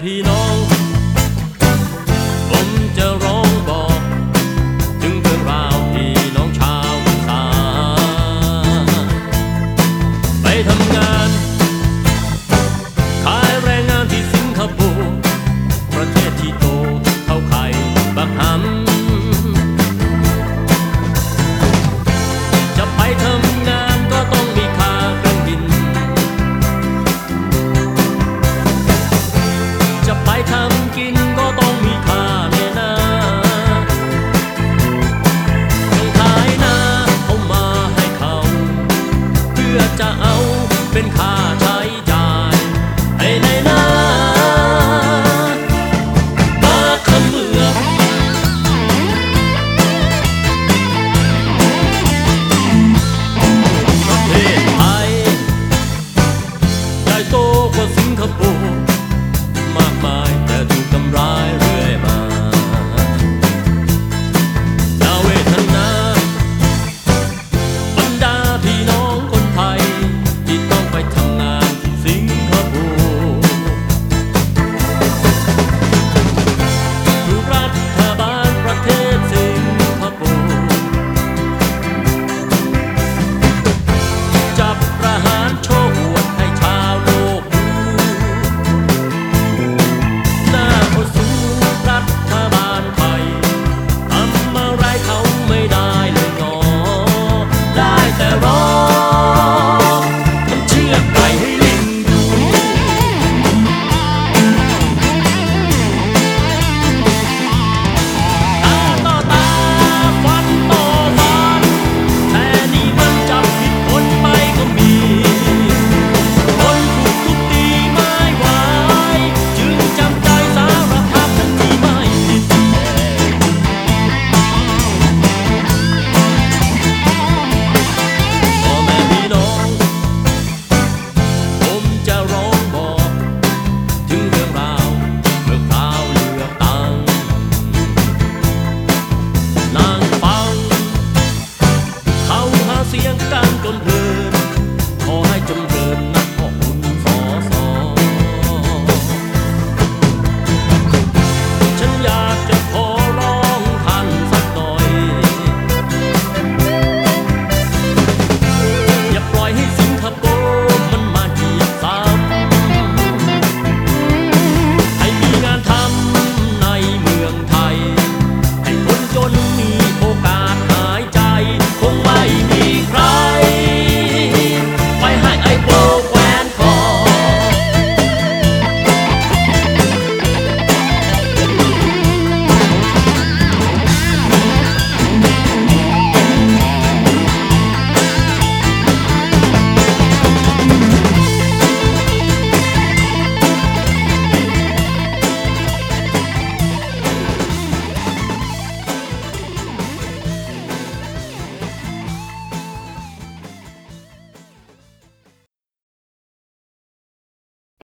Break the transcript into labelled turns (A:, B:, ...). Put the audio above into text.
A: พี่น้องผมจะร้องบอกถึงเรื่องราวพี่น้องชาวอีสานไปทำงานขายแรงงานที่สิงคโปร์ประเทศที่โตเท่าไข่บักหำจะไปทำงานก็ต้องมีค่าเครื่องบินจะไปทำกินก็ต้องมีค่าแน่นาต้องขายนาเอามาให้เขาเพื่อจะเอาเป็นค่า